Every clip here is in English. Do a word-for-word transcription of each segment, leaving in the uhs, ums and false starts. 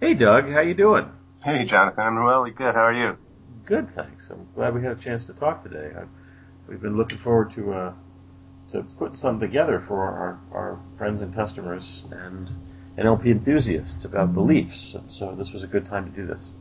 Hey, Doug, how you doing? Hey, Jonathan. I'm really good. How are you? Good, thanks. I'm glad we had a chance to talk today. I, we've been looking forward to uh, to putting something together for our, our friends and customers and N L P enthusiasts about beliefs, and so this was a good time to do this.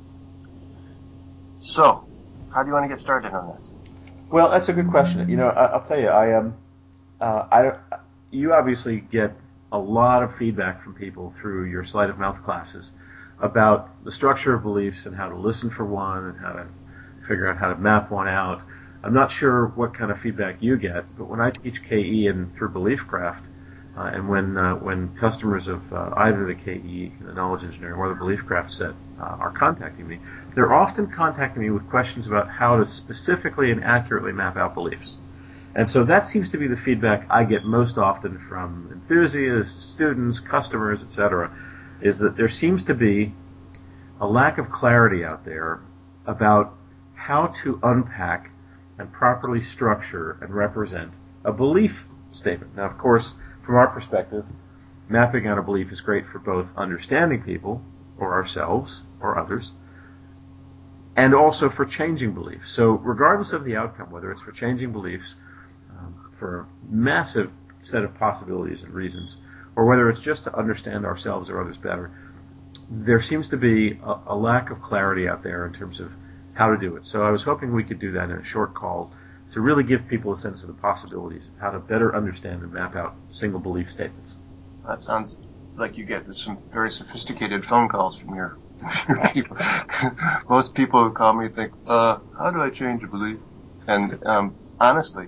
So, how do you want to get started on this? Well, that's a good question. You know, I, I'll tell you, I um, uh, I you obviously get a lot of feedback from people through your sleight of mouth classes about the structure of beliefs and how to listen for one and how to figure out how to map one out. I'm not sure what kind of feedback you get, but when I teach K E and through BeliefCraft, uh, and when uh, when customers of uh, either the K E, the knowledge engineering, or the BeliefCraft set uh, are contacting me, they're often contacting me with questions about how to specifically and accurately map out beliefs. And so that seems to be the feedback I get most often from enthusiasts, students, customers, et cetera, is that there seems to be a lack of clarity out there about how to unpack and properly structure and represent a belief statement. Now, of course, from our perspective, mapping out a belief is great for both understanding people, or ourselves, or others, and also for changing beliefs. So regardless of the outcome, whether it's for changing beliefs, um, for a massive set of possibilities and reasons, or whether it's just to understand ourselves or others better, there seems to be a, a lack of clarity out there in terms of how to do it. So I was hoping we could do that in a short call to really give people a sense of the possibilities of how to better understand and map out single belief statements. That sounds like you get some very sophisticated phone calls from your, your people. Most people who call me think, uh, how do I change a belief? And um, honestly,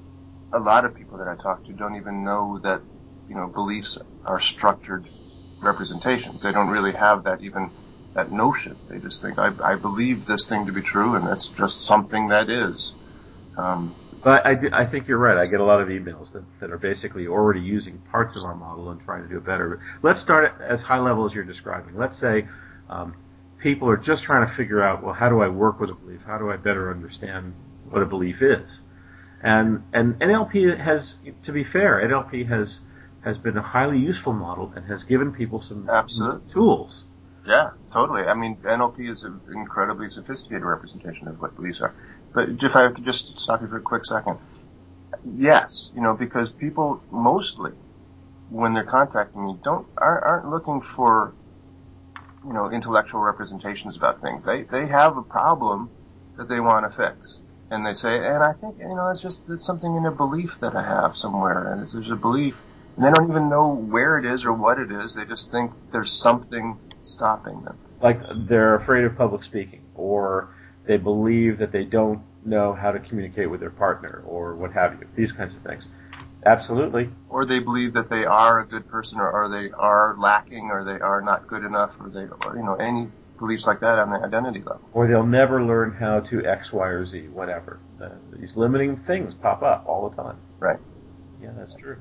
a lot of people that I talk to don't even know that, you know, beliefs are structured representations. They don't really have that even that notion. They just think, I, I believe this thing to be true, and that's just something that is. Um, but I, I think you're right. I get a lot of emails that, that are basically already using parts of our model and trying to do it better. Let's start as high level as you're describing. Let's say um, people are just trying to figure out, well, how do I work with a belief? How do I better understand what a belief is? And and N L P has, to be fair, N L P has has been a highly useful model and has given people some Absolutely. tools. Yeah, totally. I mean, N L P is an incredibly sophisticated representation of what beliefs are. But if I could just stop you for a quick second. Yes, you know, because people mostly, when they're contacting me, don't aren't, aren't looking for, you know, intellectual representations about things. They they have a problem that they want to fix. And they say, and I think, you know, it's just it's something in a belief that I have somewhere. And there's a belief, and they don't even know where it is or what it is. They just think there's something stopping them. Like they're afraid of public speaking, or they believe that they don't know how to communicate with their partner, or what have you. These kinds of things. Absolutely. Or they believe that they are a good person, or, or they are lacking, or they are not good enough, or they, or, you know, any beliefs like that on the identity level. Or they'll never learn how to X, Y, or Z, whatever. Uh, these limiting things pop up all the time. Right. Yeah, that's true.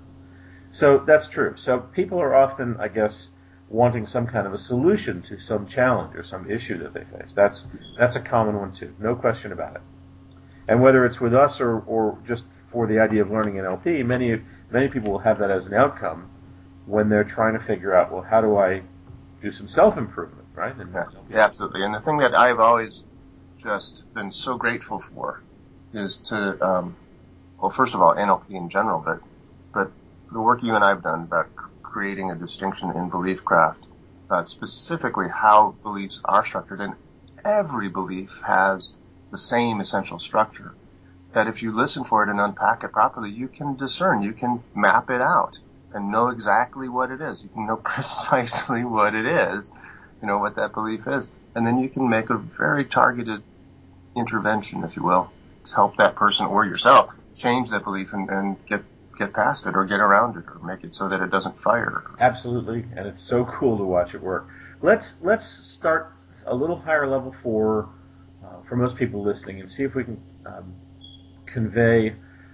So that's true. So people are often, I guess, wanting some kind of a solution to some challenge or some issue that they face. That's that's a common one too, no question about it. And whether it's with us or, or just for the idea of learning N L P, many many people will have that as an outcome when they're trying to figure out, well, how do I do some self-improvement, right? And yeah. yeah, absolutely. And the thing that I've always just been so grateful for is to, um, well, first of all, N L P in general, but but the work you and I have done about creating a distinction in BeliefCraft, uh, specifically how beliefs are structured, and every belief has the same essential structure, that if you listen for it and unpack it properly, you can discern, you can map it out and know exactly what it is. You can know precisely what it is, you know, what that belief is. And then you can make a very targeted intervention, if you will, to help that person or yourself change that belief and, and get get past it or get around it or make it so that it doesn't fire. Absolutely, and it's so cool to watch it work. Let's let's start a little higher level for uh, for most people listening and see if we can um, convey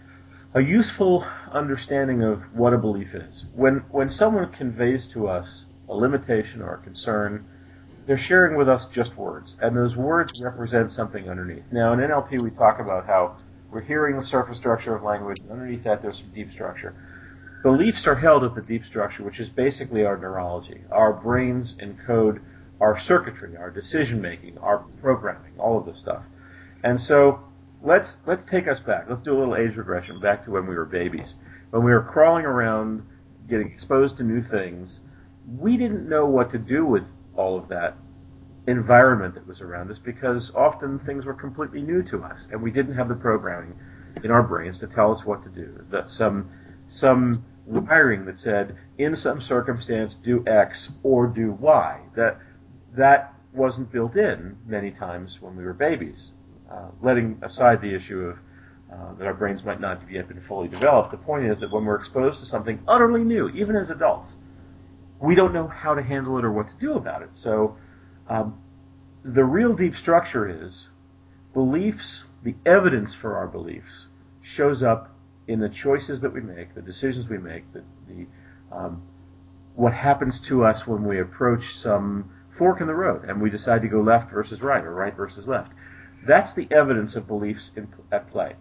a useful understanding of what a belief is. When when someone conveys to us a limitation or a concern, they're sharing with us just words, and those words represent something underneath. Now, in N L P, we talk about how we're hearing the surface structure of language, and underneath that there's some deep structure. Beliefs are held at the deep structure, which is basically our neurology. Our brains encode our circuitry, our decision making, our programming, all of this stuff. And so let's let's take us back. Let's do a little age regression back to when we were babies. When we were crawling around, getting exposed to new things, we didn't know what to do with all of that environment that was around us because often things were completely new to us, and we didn't have the programming in our brains to tell us what to do. That some some wiring that said, in some circumstance, do X or do Y. That that wasn't built in many times when we were babies. Uh, letting aside the issue of uh, that our brains might not have yet been fully developed, the point is that when we're exposed to something utterly new, even as adults, we don't know how to handle it or what to do about it. So um, the real deep structure is beliefs, the evidence for our beliefs shows up in the choices that we make, the decisions we make, the, the um, what happens to us when we approach some fork in the road and we decide to go left versus right or right versus left. That's the evidence of beliefs in, at play.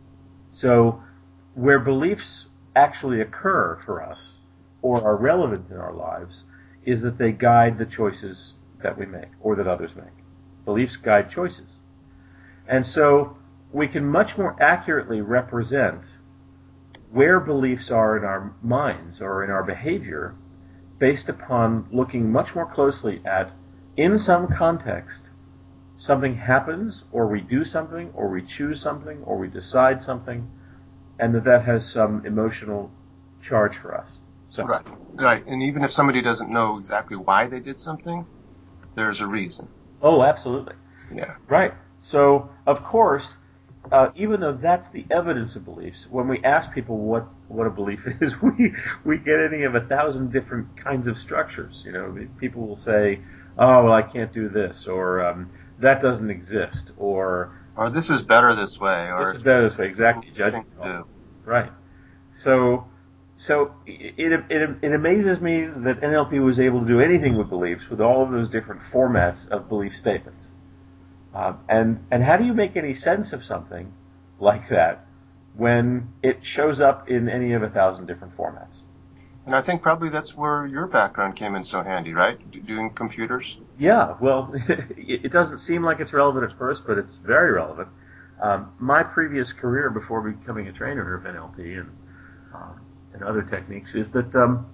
So where beliefs actually occur for us or are relevant in our lives is that they guide the choices that we make or that others make. Beliefs guide choices. And so we can much more accurately represent where beliefs are in our minds or in our behavior based upon looking much more closely at, in some context, something happens, or we do something, or we choose something, or we decide something, and that that has some emotional charge for us. So, right, right. And even if somebody doesn't know exactly why they did something, there's a reason. Oh, absolutely. Yeah. Right. So, of course, uh, even though that's the evidence of beliefs, when we ask people what, what a belief is, we we get any of a thousand different kinds of structures. You know, people will say, "Oh, well, I can't do this," or um, "That doesn't exist," or "Or this is better this way," or "This is better this way." Exactly, judging. Right. So, so it, it it amazes me that N L P was able to do anything with beliefs with all of those different formats of belief statements. Um, and and how do you make any sense of something like that when it shows up in any of a thousand different formats? And I think probably that's where your background came in so handy, right? D- doing computers? Yeah, well, it doesn't seem like it's relevant at first, but it's very relevant. Um, my previous career before becoming a trainer of N L P and um, and other techniques is that um,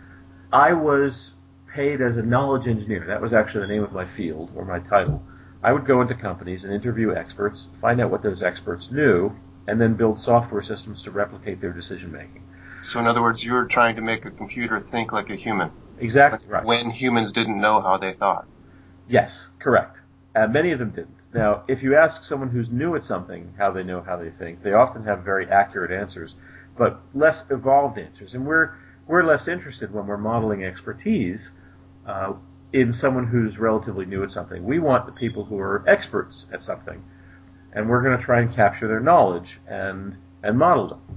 I was paid as a knowledge engineer. That was actually the name of my field or my title. I would go into companies and interview experts, find out what those experts knew, and then build software systems to replicate their decision making. So in other words, you were trying to make a computer think like a human. Exactly right. When humans didn't know how they thought. Yes, correct. And many of them didn't. Now, if you ask someone who's new at something how they know how they think, they often have very accurate answers, but less evolved answers. And we're we're less interested when we're modeling expertise uh, in someone who's relatively new at something. We want the people who are experts at something, and we're going to try and capture their knowledge and and model them.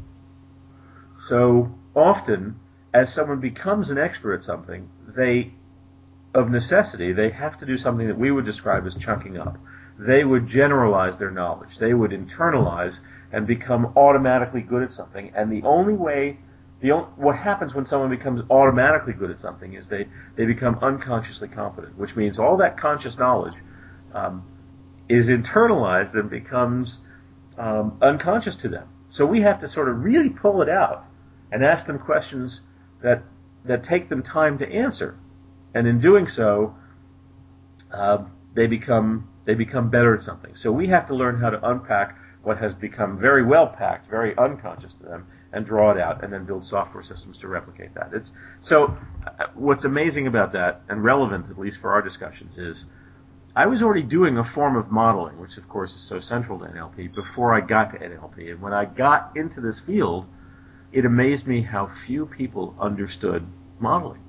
So often, as someone becomes an expert at something, they, of necessity, they have to do something that we would describe as chunking up. They would generalize their knowledge. They would internalize and become automatically good at something. And the only way, the only, what happens when someone becomes automatically good at something is they, they become unconsciously competent, which means all that conscious knowledge um, is internalized and becomes um, unconscious to them. So we have to sort of really pull it out and ask them questions that that take them time to answer. And in doing so, uh, they become they become better at something. So we have to learn how to unpack what has become very well packed, very unconscious to them, and draw it out, and then build software systems to replicate that. It's so. Uh, what's amazing about that, and relevant at least for our discussions, is I was already doing a form of modeling, which of course is so central to N L P, before I got to N L P. And when I got into this field, it amazed me how few people understood modeling.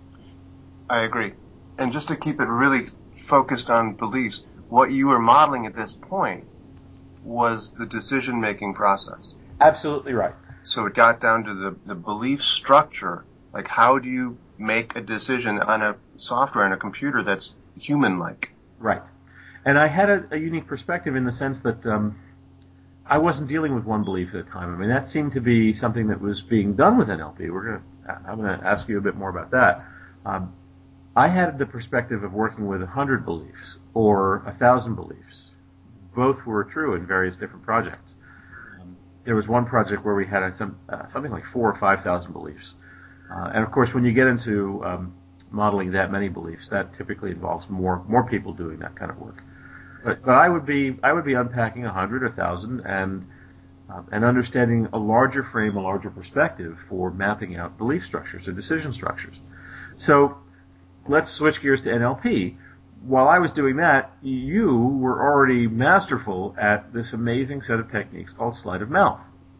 I agree. And just to keep it really focused on beliefs, what you were modeling at this point was the decision-making process. Absolutely right. So it got down to the, the belief structure, like how do you make a decision on a software, on a computer that's human-like? Right. And I had a, a unique perspective in the sense that um, I wasn't dealing with one belief at a time. I mean, that seemed to be something that was being done with N L P. We're gonna, I'm going to ask you a bit more about that. Um, I had the perspective of working with a hundred beliefs or a thousand beliefs. Both were true in various different projects. Um, there was one project where we had some, uh, something like four or five thousand beliefs. Uh, and of course, when you get into um, modeling that many beliefs, that typically involves more more people doing that kind of work. But, but I would be I would be unpacking a hundred or thousand and um, and understanding a larger frame, a larger perspective for mapping out belief structures or decision structures. So let's switch gears to N L P. While I was doing that, you were already masterful at this amazing set of techniques called sleight of mouth.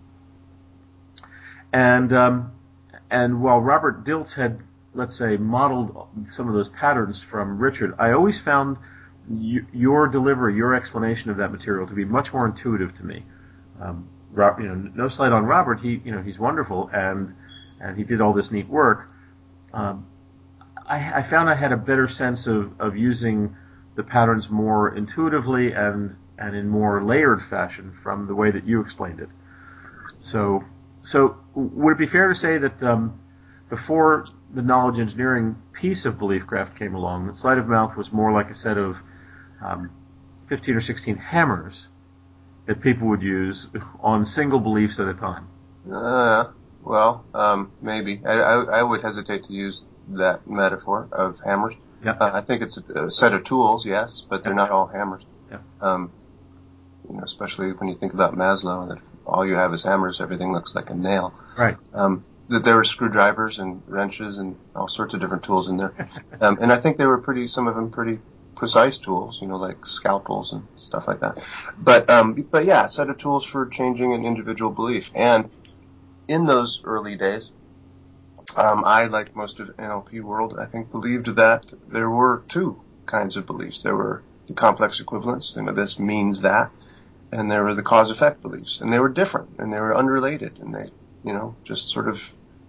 And um, and while Robert Dilts had, let's say, modeled some of those patterns from Richard, I always found you, your delivery, your explanation of that material to be much more intuitive to me. Um, Rob, you know, no slight on Robert, he, you know, he's wonderful and and he did all this neat work. Um, I, I found I had a better sense of, of using the patterns more intuitively and and in more layered fashion from the way that you explained it. So, so would it be fair to say that um, before the knowledge engineering piece of Beliefcraft came along, that sleight of mouth was more like a set of um, fifteen or sixteen hammers that people would use on single beliefs at a time? Uh, well, um, maybe. I, I, I would hesitate to use that metaphor of hammers. Yep. Uh, I think it's a, a set of tools, yes, but they're Yep. not all hammers. Yep. Um, you know, especially when you think about Maslow, that if all you have is hammers, everything looks like a nail. Right. Um, that there were screwdrivers and wrenches and all sorts of different tools in there. Um, and I think they were pretty, some of them pretty precise tools, you know, like scalpels and stuff like that. But, um, but yeah, a set of tools for changing an individual belief. And in those early days, Um, I, like most of the N L P world, I think believed that there were two kinds of beliefs. There were the complex equivalence, you know, this means that, and there were the cause-effect beliefs, and they were different, and they were unrelated, and they, you know, just sort of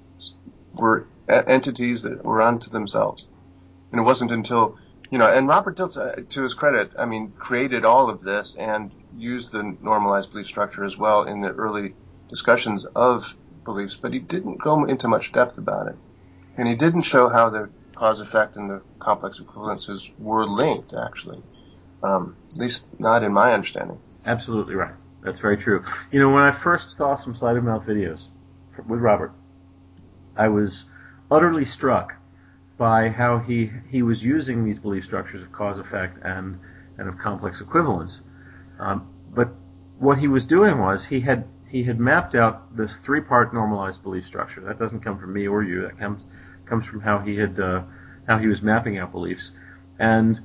were entities that were unto themselves. And it wasn't until, you know, and Robert Dilts, uh, to his credit, I mean, created all of this and used the normalized belief structure as well in the early discussions of beliefs, but he didn't go into much depth about it. And he didn't show how the cause-effect and the complex equivalences were linked, actually. Um, at least not in my understanding. Absolutely right. That's very true. You know, when I first saw some sleight of mouth videos with Robert, I was utterly struck by how he, he was using these belief structures of cause-effect and, and of complex equivalence. Um, but what he was doing was he had he had mapped out this three-part normalized belief structure. That doesn't come from me or you. That comes comes from how he had uh, how he was mapping out beliefs. And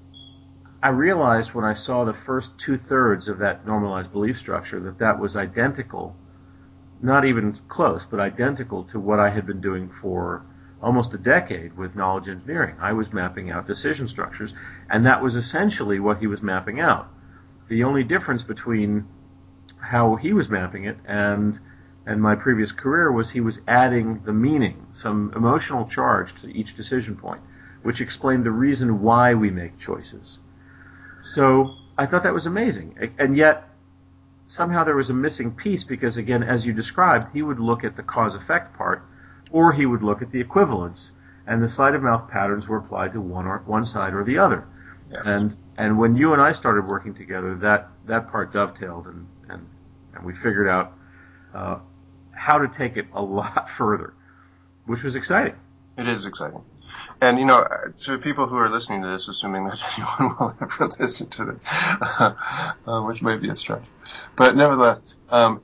I realized when I saw the first two-thirds of that normalized belief structure that that was identical, not even close, but identical to what I had been doing for almost a decade with knowledge engineering. I was mapping out decision structures, and that was essentially what he was mapping out. The only difference between how he was mapping it and and my previous career was he was adding the meaning, some emotional charge to each decision point, which explained the reason why we make choices. So I thought that was amazing. And yet, somehow there was a missing piece because, again, as you described, he would look at the cause-effect part, or he would look at the equivalence, and the sleight of mouth patterns were applied to one or one side or the other. Yes. And and when you and I started working together, that, that part dovetailed, and, and, and we figured out uh, how to take it a lot further, which was exciting. It is exciting. And, you know, to people who are listening to this, assuming that anyone will ever listen to this, uh, which may be a stretch, but nevertheless, um,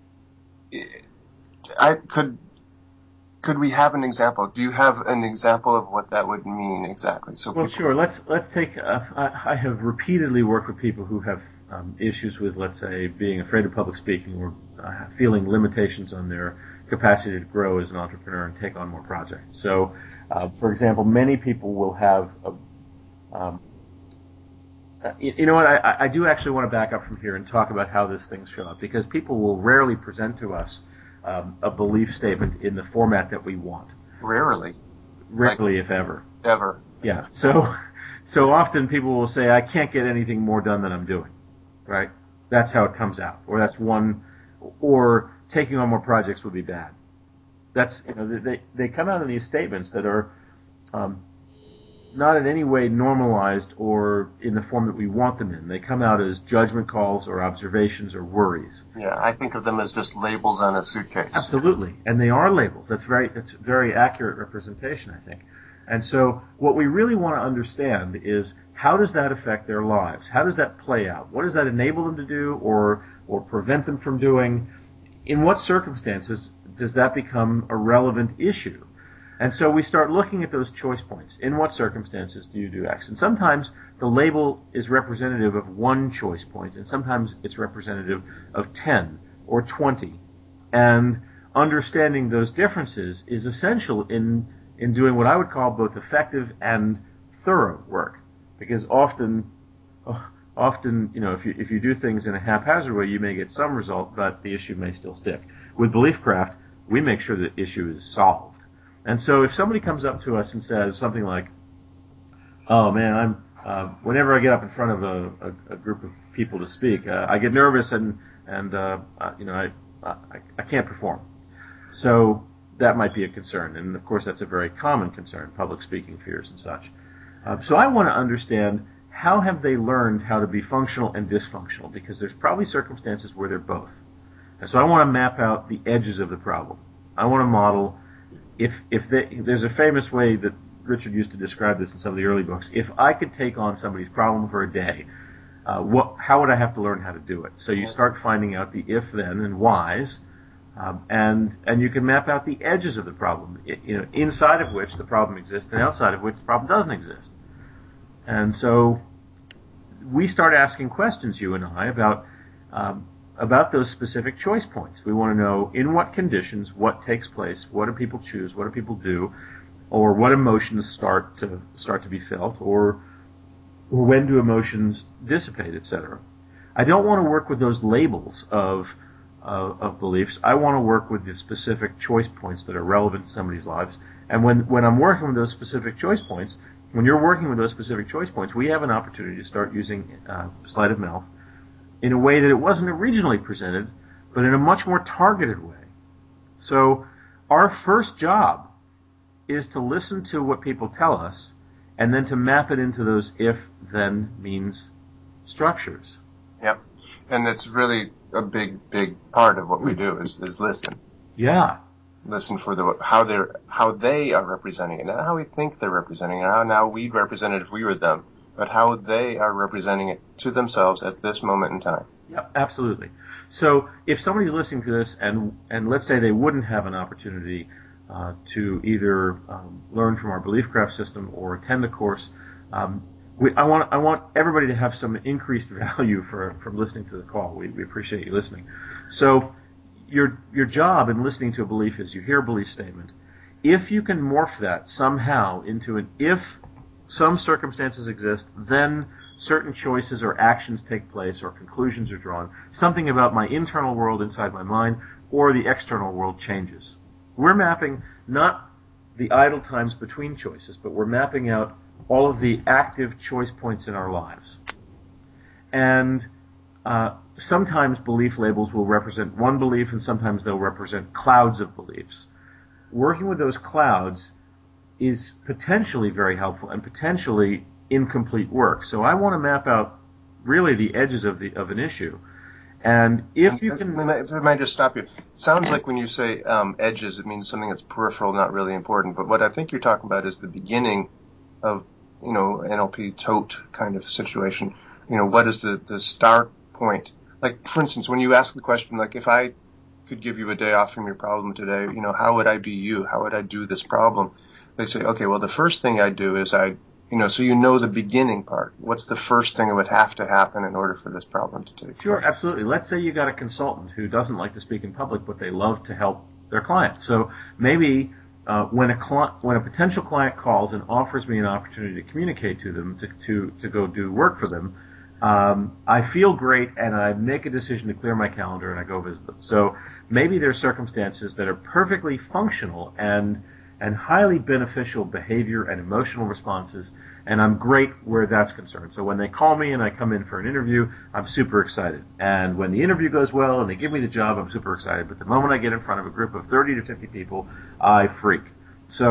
I could, could we have an example? Do you have an example of what that would mean exactly? So Well, people... sure. Let's let's take. Uh, I, I have repeatedly worked with people who have um, issues with, let's say, being afraid of public speaking or uh, feeling limitations on their capacity to grow as an entrepreneur and take on more projects. So, uh, for example, many people will have. A, um, uh, you, you know what? I, I do actually want to back up from here and talk about how this things show up, because people will rarely present to us um, a belief statement in the format that we want. Rarely. Rarely, like, if ever. Ever. Yeah. So, so often people will say, "I can't get anything more done than I'm doing." Right? That's how it comes out. Or that's one. Or taking on more projects would be bad. That's, you know, they they come out in these statements that are um, not in any way normalized or in the form that we want them in. They come out as judgment calls or observations or worries. Yeah, I think of them as just labels on a suitcase. Absolutely, and they are labels. That's very that's very accurate representation, I think. And so what we really want to understand is, how does that affect their lives? How does that play out? What does that enable them to do or or prevent them from doing? In what circumstances does that become a relevant issue? And so we start looking at those choice points. In what circumstances do you do X? And sometimes the label is representative of one choice point, and sometimes it's representative of ten or twenty. And understanding those differences is essential in in doing what I would call both effective and thorough work. Because often, often, you know, if you if you do things in a haphazard way, you may get some result, but the issue may still stick. With BeliefCraft, we make sure the issue is solved. And so if somebody comes up to us and says something like, "Oh man, I'm uh, whenever I get up in front of a, a, a group of people to speak, uh, I get nervous and and uh, uh, you know I, I I can't perform." So that might be a concern, and of course that's a very common concern: public speaking fears and such. Uh, so I want to understand, how have they learned how to be functional and dysfunctional? Because there's probably circumstances where they're both. And so I want to map out the edges of the problem. I want to model. If if they, there's a famous way that Richard used to describe this in some of the early books. If I could take on somebody's problem for a day, uh, what how would I have to learn how to do it? So you start finding out the if, then, and whys, um, and and you can map out the edges of the problem. It, you know, inside of which the problem exists, and outside of which the problem doesn't exist. And so we start asking questions, you and I, about um, about those specific choice points. We want to know, in what conditions, what takes place, what do people choose, what do people do, or what emotions start to start to be felt, or or when do emotions dissipate, et cetera. I don't want to work with those labels of uh, of beliefs. I want to work with the specific choice points that are relevant to somebody's lives. And when when I'm working with those specific choice points, when you're working with those specific choice points, we have an opportunity to start using uh, sleight of mouth in a way that it wasn't originally presented, but in a much more targeted way. So our first job is to listen to what people tell us, and then to map it into those if, then, means structures. Yep. And it's really a big, big part of what we do is, is listen. Yeah. Listen for the how they're how they are representing it, not how we think they're representing it, how now we'd represent it if we were them, but how they are representing it to themselves at this moment in time. Yeah, absolutely. So if somebody's listening to this, and and let's say they wouldn't have an opportunity uh, to either um, learn from our BeliefCraft system or attend a course, um, we, I want I want everybody to have some increased value for from listening to the call. We, we appreciate you listening. So your your job in listening to a belief is, you hear a belief statement. If you can morph that somehow into an if some circumstances exist, then certain choices or actions take place or conclusions are drawn, something about my internal world inside my mind or the external world changes. We're mapping not the idle times between choices, but we're mapping out all of the active choice points in our lives. And uh, sometimes belief labels will represent one belief, and sometimes they'll represent clouds of beliefs. Working with those clouds is potentially very helpful and potentially incomplete work. So I want to map out really the edges of the of an issue. And if you can... If I might just stop you. It sounds like when you say um, edges, it means something that's peripheral, not really important. But what I think you're talking about is the beginning of, you know, N L P tote kind of situation. You know, what is the, the start point? Like, for instance, when you ask the question, like, if I could give you a day off from your problem today, you know, how would I be you? How would I do this problem? They say, okay, well, the first thing I'd do is I'd, you know, so you know the beginning part. What's the first thing that would have to happen in order for this problem to take Sure, place? absolutely. Let's say you got a consultant who doesn't like to speak in public, but they love to help their clients. So maybe uh, when a cli- when a potential client calls and offers me an opportunity to communicate to them, to to, to go do work for them, um, I feel great, and I make a decision to clear my calendar and I go visit them. So maybe there's circumstances that are perfectly functional and and highly beneficial behavior and emotional responses, and I'm great where that's concerned. So when they call me and I come in for an interview, I'm super excited. And when the interview goes well and they give me the job, I'm super excited. But the moment I get in front of a group of thirty to fifty people, I freak. So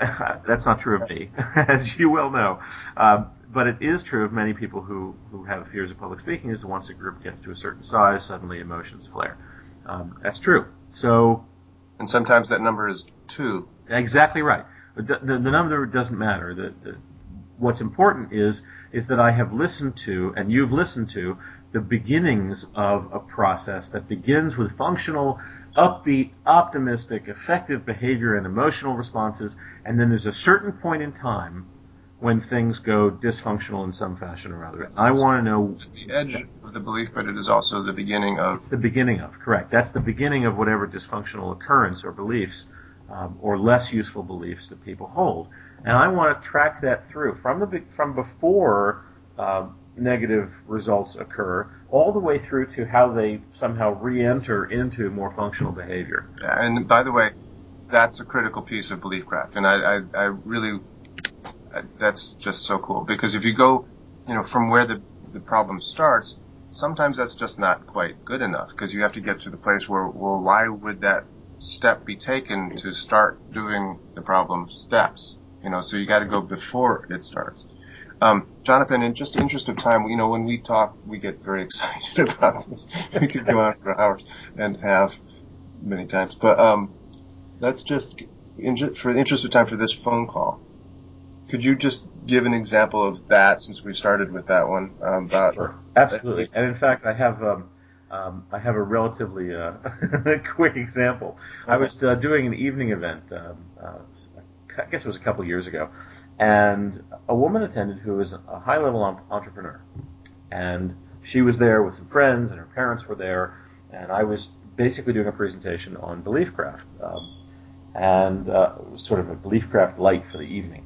that's not true of me, as you well know. Um, but it is true of many people who, who have fears of public speaking, is once a group gets to a certain size, suddenly emotions flare. Um, that's true. So, and sometimes that number is two. Exactly right. The, the, the number doesn't matter. The, the, what's important is is that I have listened to, and you've listened to, the beginnings of a process that begins with functional, upbeat, optimistic, effective behavior and emotional responses, and then there's a certain point in time when things go dysfunctional in some fashion or other. I want to know the edge of the belief, but it is also the beginning of. It's the beginning of, correct. That's the beginning of whatever dysfunctional occurrence or beliefs, um, or less useful beliefs that people hold. And I want to track that through from the from before uh, negative results occur, all the way through to how they somehow re-enter into more functional behavior. Yeah, and by the way, that's a critical piece of belief craft, and I, I, I really, that's just so cool, because if you go, you know, from where the the problem starts, sometimes that's just not quite good enough, because you have to get to the place where, well, why would that step be taken to start doing the problem steps? You know, so you got to go before it starts. Um, Jonathan, in just the interest of time, you know, when we talk, we get very excited about this. We could go on for hours and have many times. But um, let's just, in, for the interest of time for this phone call, could you just give an example of that, since we started with that one? Um, about sure, absolutely. And in fact, I have um, um, I have a relatively uh, quick example. Okay. I was uh, doing an evening event. Um, uh, I guess it was a couple of years ago, and a woman attended who was a high-level entrepreneur, and she was there with some friends, and her parents were there, and I was basically doing a presentation on belief craft, um, and uh, it was sort of a belief craft light for the evening.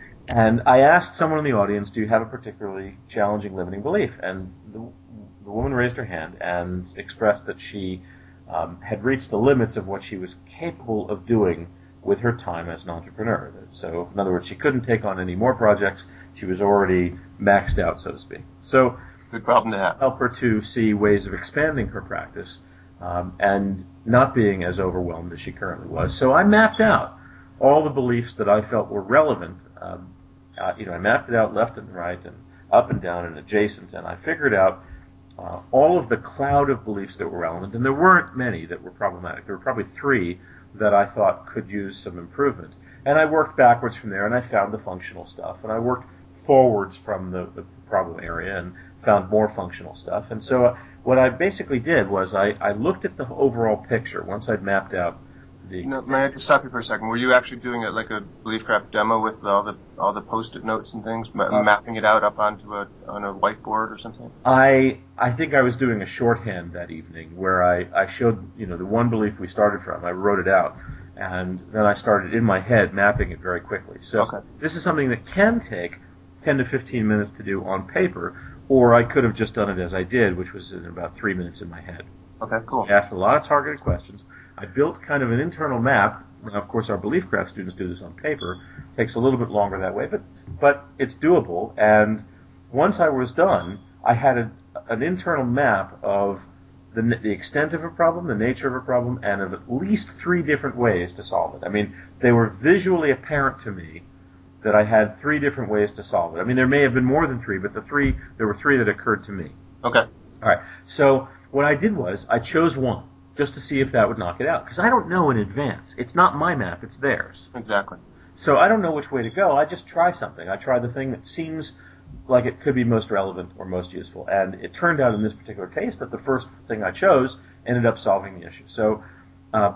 And I asked someone in the audience, do you have a particularly challenging limiting belief? And the, the woman raised her hand and expressed that she um, had reached the limits of what she was capable of doing with her time as an entrepreneur. So, in other words, she couldn't take on any more projects. She was already maxed out, so to speak. So, good problem to have. Help her to see ways of expanding her practice um, and not being as overwhelmed as she currently was. So I mapped out all the beliefs that I felt were relevant. Um, uh, you know, I mapped it out left and right and up and down and adjacent, and I figured out uh, all of the cloud of beliefs that were relevant, and there weren't many that were problematic. There were probably three that I thought could use some improvement. And I worked backwards from there, and I found the functional stuff, and I worked forwards from the, the problem area and found more functional stuff. And so uh, what I basically did was I, I looked at the overall picture once I'd mapped out the... No, may I just stop you for a second? Were you actually doing it like a belief craft demo with all the all the post-it notes and things, ma- uh, mapping it out up onto a on a whiteboard or something? I I think I was doing a shorthand that evening where I, I showed, you know, the one belief we started from. I wrote it out, and then I started in my head mapping it very quickly. So okay. This is something that can take ten to fifteen minutes to do on paper, or I could have just done it as I did, which was in about three minutes in my head. Okay, cool. I asked a lot of targeted questions. I built kind of an internal map. Now, of course, our belief craft students do this on paper. It takes a little bit longer that way, but but it's doable. And once I was done, I had a, an internal map of the, the extent of a problem, the nature of a problem, and of at least three different ways to solve it. I mean, they were visually apparent to me that I had three different ways to solve it. I mean, there may have been more than three, but the three there were three that occurred to me. Okay. All right. So what I did was I chose one just to see if that would knock it out, because I don't know in advance. It's not my map; it's theirs. Exactly. So I don't know which way to go. I just try something. I try the thing that seems like it could be most relevant or most useful. And it turned out in this particular case that the first thing I chose ended up solving the issue. So uh,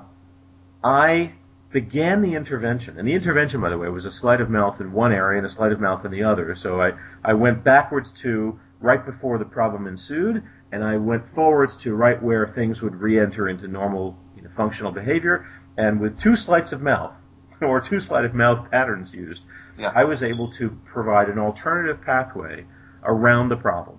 I began the intervention. And the intervention, by the way, was a sleight of mouth in one area and a sleight of mouth in the other. So I, I went backwards to right before the problem ensued, and I went forwards to right where things would re-enter into normal, you know, functional behavior. And with two sleights of mouth, or two sleight of mouth patterns used, yeah. I was able to provide an alternative pathway around the problem.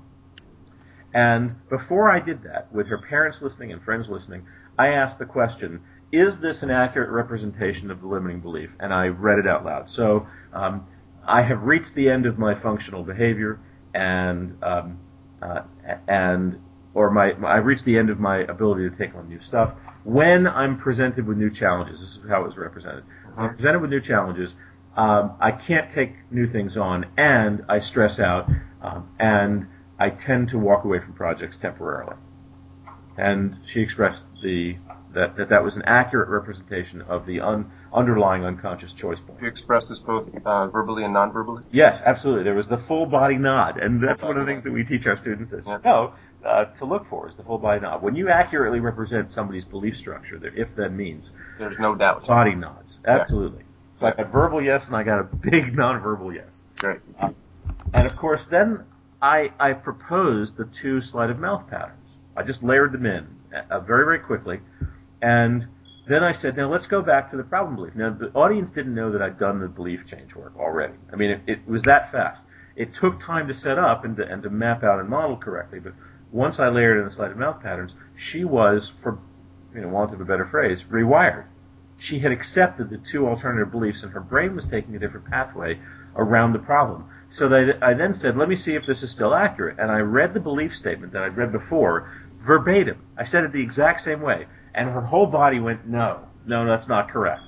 And before I did that, with her parents listening and friends listening, I asked the question, is this an accurate representation of the limiting belief? And I read it out loud. So um, I have reached the end of my functional behavior, and um, uh, and or my, my I've reached the end of my ability to take on new stuff. When I'm presented with new challenges, this is how it was represented. When I'm presented with new challenges, um, I can't take new things on, and I stress out, um, and I tend to walk away from projects temporarily. And she expressed the that that, that was an accurate representation of the un, underlying unconscious choice point. You expressed this both uh, verbally and non-verbally? Yes, absolutely. There was the full body nod, and that's one of the things that we teach our students is yeah. no, uh, to look for is the full body nod. When you accurately represent somebody's belief structure, their if-then means, there's no doubt. Body nods, absolutely. Yeah. So yeah. I got verbal yes, and I got a big non-verbal yes. Great. Uh, and of course, then I I proposed the two sleight of mouth patterns. I just layered them in uh, very, very quickly. And then I said, now let's go back to the problem belief. Now, the audience didn't know that I'd done the belief change work already. I mean, it, it was that fast. It took time to set up and to, and to map out and model correctly. But once I layered in the sleight of mouth patterns, she was, for you know, want of a better phrase, rewired. She had accepted the two alternative beliefs, and her brain was taking a different pathway around the problem. So that I then said, let me see if this is still accurate. And I read the belief statement that I'd read before verbatim. I said it the exact same way. And her whole body went, no, no, that's not correct.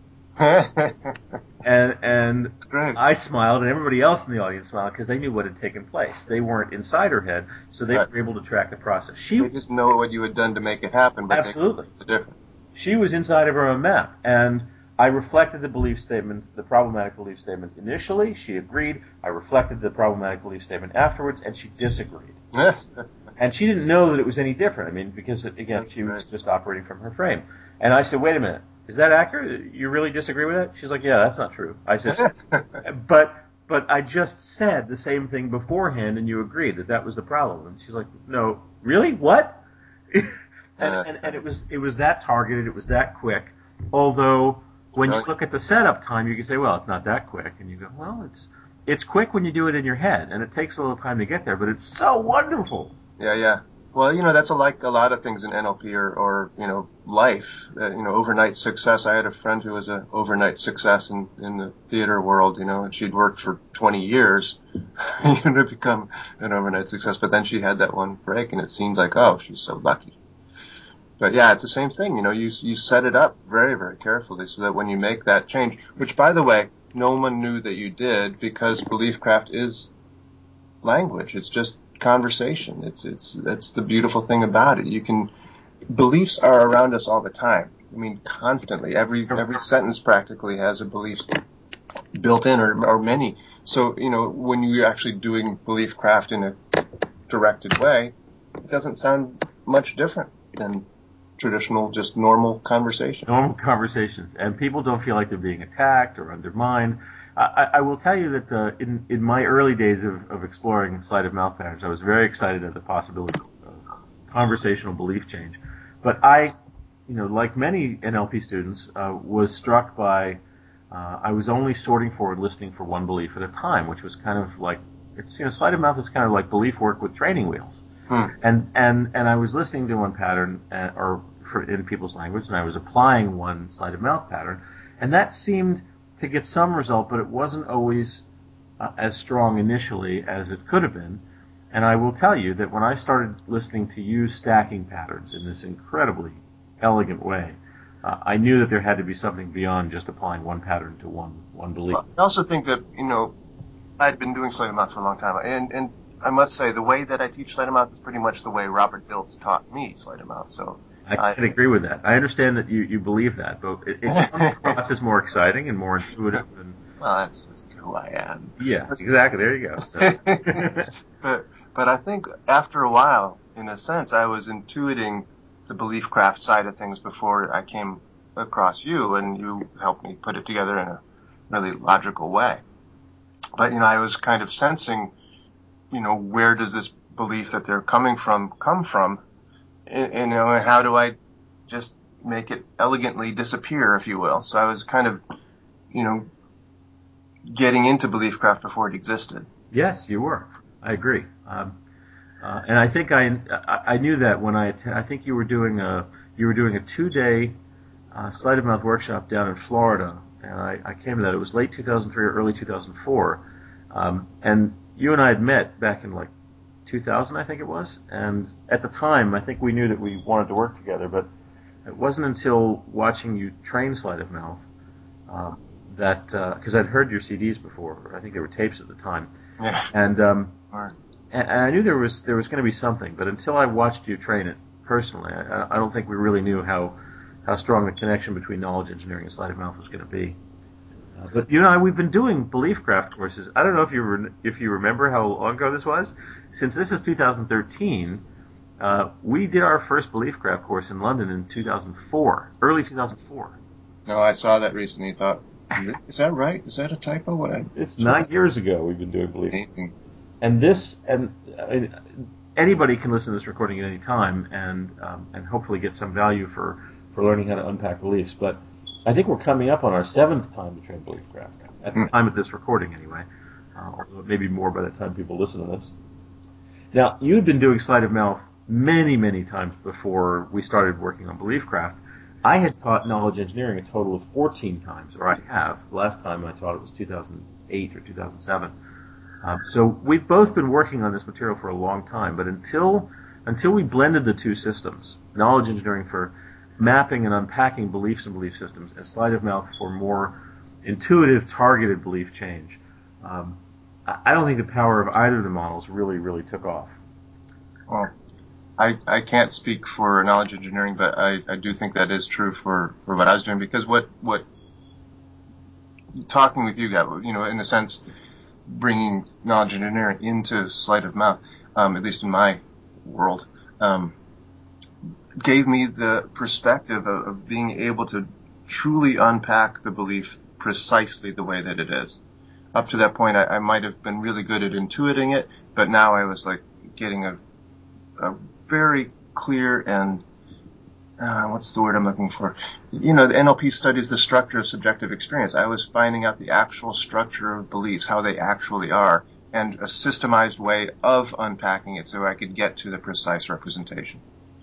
and and Great. I smiled, and everybody else in the audience smiled because they knew what had taken place. They weren't inside her head, so they right. were able to track the process. She they didn't know what you had done to make it happen, but absolutely. They knew the difference. She was inside of her own map, and I reflected the belief statement, the problematic belief statement initially. She agreed. I reflected the problematic belief statement afterwards, and she disagreed. And she didn't know that it was any different. I mean, because, again, That's she was right. just operating from her frame. And I said, wait a minute, is that accurate? You really disagree with that? She's like, yeah, that's not true. I said, but but I just said the same thing beforehand, and you agreed that that was the problem. And she's like, no, really? What? and, and, and it was it was that targeted. It was that quick. Although, when you look at the setup time, you can say, well, it's not that quick. And you go, well, it's it's quick when you do it in your head, and it takes a little time to get there, but it's so wonderful. Yeah, yeah. Well, you know, that's a, like a lot of things in N L P or, or you know, life. Uh, you know, overnight success. I had a friend who was an overnight success in, in the theater world, you know, and she'd worked for twenty years you know, to become an overnight success. But then she had that one break, and it seemed like, oh, she's so lucky. But yeah, it's the same thing. You know, you you set it up very, very carefully so that when you make that change, which, by the way, no one knew that you did because Beliefcraft is language. It's just conversation. It's it's that's the beautiful thing about it. You can beliefs are around us all the time. I mean, constantly. Every every sentence practically has a belief built in, or or many. So you know, when you're actually doing Beliefcraft in a directed way, it doesn't sound much different than traditional, just normal conversation. Normal conversations, and people don't feel like they're being attacked or undermined. I, I will tell you that uh, in in my early days of, of exploring sleight of mouth patterns, I was very excited at the possibility of conversational belief change. But I, you know, like many N L P students, uh, was struck by uh, I was only sorting for and listening for one belief at a time, which was kind of like it's you know sleight of mouth is kind of like belief work with training wheels. Hmm. And and and I was listening to one pattern, uh, or for, in people's language, and I was applying one sleight of mouth pattern, and that seemed to get some result, but it wasn't always uh, as strong initially as it could have been. And I will tell you that when I started listening to you stacking patterns in this incredibly elegant way, uh, I knew that there had to be something beyond just applying one pattern to one one belief. Well, I also think that, you know, I'd been doing sleight of mouth for a long time, and and I must say the way that I teach sleight of mouth is pretty much the way Robert Dilts taught me sleight of mouth. So I can agree with that. I understand that you, you believe that, but it, it comes across as more exciting and more intuitive. And, well, that's just who I am. Yeah, exactly. There you go. So. but but I think after a while, in a sense, I was intuiting the Beliefcraft side of things before I came across you, and you helped me put it together in a really logical way. But, you know, I was kind of sensing, you know, where does this belief that they're coming from come from? And, and, you know, how do I just make it elegantly disappear, if you will? So I was kind of, you know, getting into Beliefcraft before it existed. Yes, you were. I agree. Um, uh, and I think I, I I knew that when I att- I think you were doing a you were doing a two day uh, sleight of mouth workshop down in Florida, and I, I came to that. It was late two thousand three or early two thousand four, um, and you and I had met back in like two thousand, I think it was. And at the time, I think we knew that we wanted to work together, but it wasn't until watching you train sleight of mouth uh, that because uh, I'd heard your C Ds before. I think they were tapes at the time, Yeah. and um, Right. and, and I knew there was there was going to be something. But until I watched you train it personally, I, I don't think we really knew how how strong the connection between knowledge engineering and sleight of mouth was going to be. Uh, but you and I, we've been doing BeliefCraft courses. I don't know if you re- if you remember how long ago this was. Since this is two thousand thirteen, uh, we did our first BeliefCraft course in London in two thousand four, early two thousand four. No, I saw that recently and thought, is that right? Is that a typo? What? It's nine years ago we've been doing BeliefCraft. Amazing. And this, and I mean, anybody can listen to this recording at any time and um, and hopefully get some value for, for learning how to unpack beliefs. But I think we're coming up on our seventh time to train BeliefCraft, at the time of this recording anyway, uh, although it may be more by the time people listen to this. Now, you'd been doing sleight of mouth many, many times before we started working on BeliefCraft. I had taught knowledge engineering a total of fourteen times, or I have. The last time I taught it was two thousand eight or two thousand seven. Um, so we've both been working on this material for a long time, but until until we blended the two systems, knowledge engineering for mapping and unpacking beliefs and belief systems, and sleight of mouth for more intuitive, targeted belief change, um, I don't think the power of either of the models really, really took off. Well, I, I can't speak for knowledge engineering, but I, I do think that is true for, for what I was doing, because what, what talking with you got, you know, in a sense, bringing knowledge engineering into sleight of mouth, um, at least in my world, um, gave me the perspective of, of being able to truly unpack the belief precisely the way that it is. Up to that point, I, I might have been really good at intuiting it, but now I was like getting a, a very clear and uh, what's the word I'm looking for? You know, the N L P studies the structure of subjective experience. I was finding out the actual structure of beliefs, how they actually are, and a systemized way of unpacking it so I could get to the precise representation.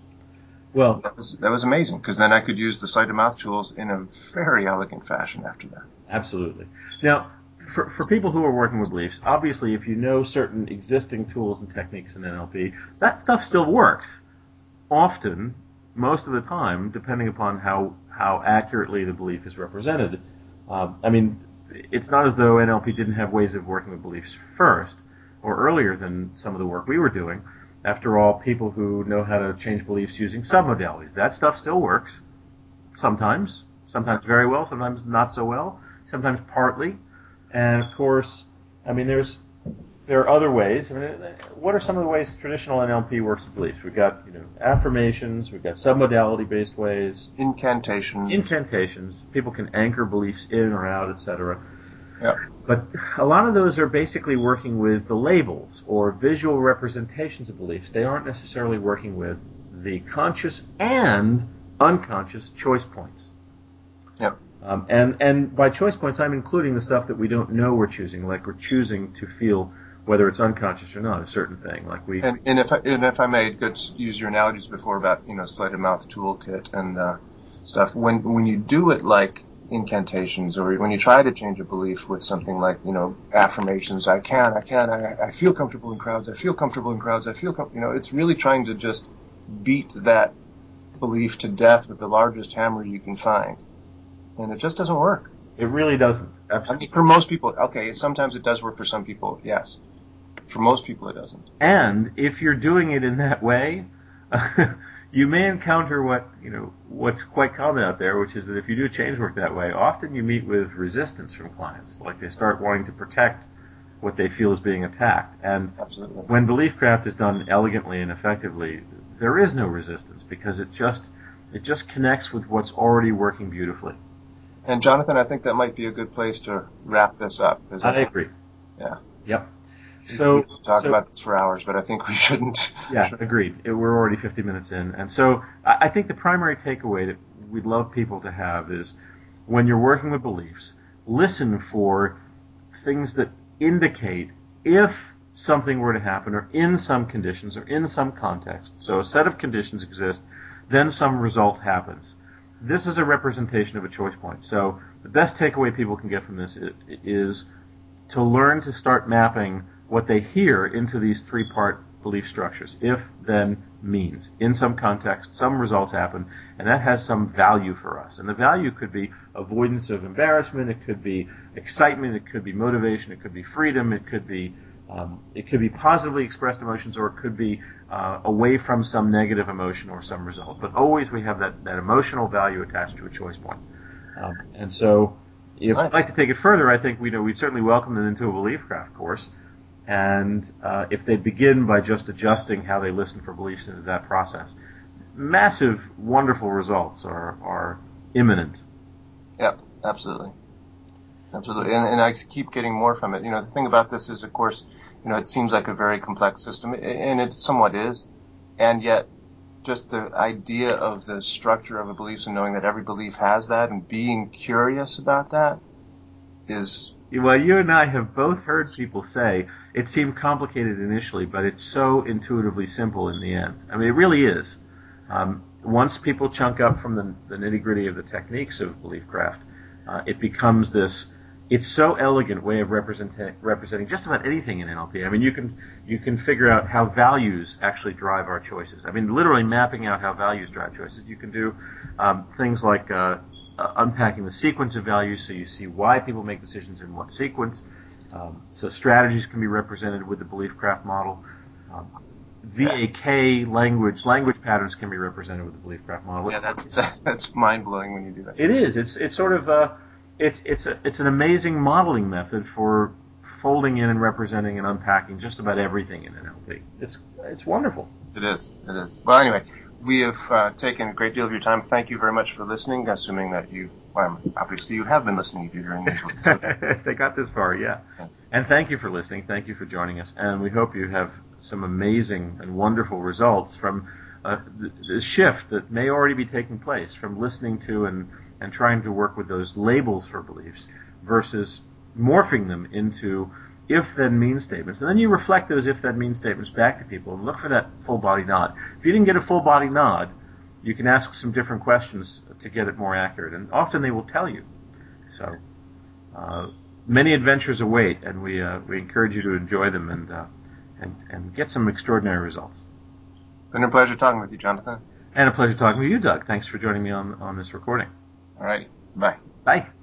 Well, that was, that was amazing, because then I could use the sleight of mouth tools in a very elegant fashion after that. Absolutely. Now, for, for people who are working with beliefs, obviously if you know certain existing tools and techniques in N L P, that stuff still works. Often, most of the time, depending upon how, how accurately the belief is represented. Uh, I mean, it's not as though N L P didn't have ways of working with beliefs first, or earlier than some of the work we were doing. After all, people who know how to change beliefs using submodalities, that stuff still works. Sometimes. Sometimes very well, sometimes not so well, sometimes partly. And of course, I mean, there's there are other ways. I mean, what are some of the ways traditional N L P works with beliefs? We've got, you know, affirmations, we've got submodality-based ways. Incantations. Incantations. People can anchor beliefs in or out, et cetera. Yeah. But a lot of those are basically working with the labels or visual representations of beliefs. They aren't necessarily working with the conscious and unconscious choice points. Yep. Um, and, and by choice points, I'm including the stuff that we don't know we're choosing, like we're choosing to feel whether it's unconscious or not, a certain thing. Like we. And, and if I, and if I may, good use your analogies before about, you know, sleight of mouth toolkit and uh, stuff. When when you do it like incantations, or when you try to change a belief with something like, you know, affirmations, I can, I can, I, I feel comfortable in crowds, I feel comfortable in crowds, I feel, com-, you know, it's really trying to just beat that belief to death with the largest hammer you can find. And it just doesn't work. It really doesn't. Absolutely. I mean, for most people, okay, sometimes it does work for some people, yes. For most people, it doesn't. And if you're doing it in that way, you may encounter what, you know, what's quite common out there, which is that if you do change work that way, often you meet with resistance from clients. Like they start wanting to protect what they feel is being attacked. And Absolutely. When BeliefCraft is done elegantly and effectively, there is no resistance because it just it just connects with what's already working beautifully. And Jonathan, I think that might be a good place to wrap this up. I agree. Yeah. Yep. So we could talk so, about this for hours, but I think we shouldn't. Yeah, agreed. It, we're already fifty minutes in, and so I, I think the primary takeaway that we'd love people to have is when you're working with beliefs, listen for things that indicate if something were to happen, or in some conditions, or in some context. So a set of conditions exist, then some result happens. This is a representation of a choice point. So the best takeaway people can get from this is to learn to start mapping what they hear into these three-part belief structures. If, then, means. In some context, some results happen, and that has some value for us. And the value could be avoidance of embarrassment, it could be excitement, it could be motivation, it could be freedom, it could be um, it could be positively expressed emotions, or it could be uh, away from some negative emotion or some result. But always we have that, that emotional value attached to a choice point. Um, and so, if I'd like to take it further, I think we know we'd certainly welcome them into a BeliefCraft course. And uh, if they begin by just adjusting how they listen for beliefs into that process, massive, wonderful results are are imminent. Yep, absolutely, absolutely. And, and I keep getting more from it. You know, the thing about this is, of course, you know, it seems like a very complex system, and it somewhat is, and yet just the idea of the structure of a belief and knowing that every belief has that and being curious about that is... Well, you and I have both heard people say it seemed complicated initially, but it's so intuitively simple in the end. I mean, it really is. Um, once people chunk up from the, the nitty-gritty of the techniques of BeliefCraft, uh, it becomes this, it's so elegant way of representing representing just about anything in N L P. I mean, you can you can figure out how values actually drive our choices. I mean, literally mapping out how values drive choices. You can do um, things like uh, uh, unpacking the sequence of values, so you see why people make decisions in what sequence. Um, so strategies can be represented with the BeliefCraft model. Um, V A K language language patterns can be represented with the BeliefCraft model. Yeah, that's that, that's mind blowing when you do that. It is. It's it's sort of a it's it's a, it's an amazing modeling method for folding in and representing and unpacking just about everything in N L P. It's it's wonderful. It is. It is. Well, anyway, we have uh, taken a great deal of your time. Thank you very much for listening. Assuming that you, well, obviously you have been listening if you're during these. They got this far, yeah. yeah. And thank you for listening. Thank you for joining us. And we hope you have some amazing and wonderful results from uh, the, the shift that may already be taking place from listening to and, and trying to work with those labels for beliefs versus morphing them into if-then-mean statements. And then you reflect those if-then-mean statements back to people and look for that full-body nod. If you didn't get a full-body nod, you can ask some different questions to get it more accurate. And often they will tell you. So uh, many adventures await, and we uh, we encourage you to enjoy them and, uh, and and get some extraordinary results. Been a pleasure talking with you, Jonathan. And a pleasure talking with you, Doug. Thanks for joining me on, on this recording. All right. Bye. Bye.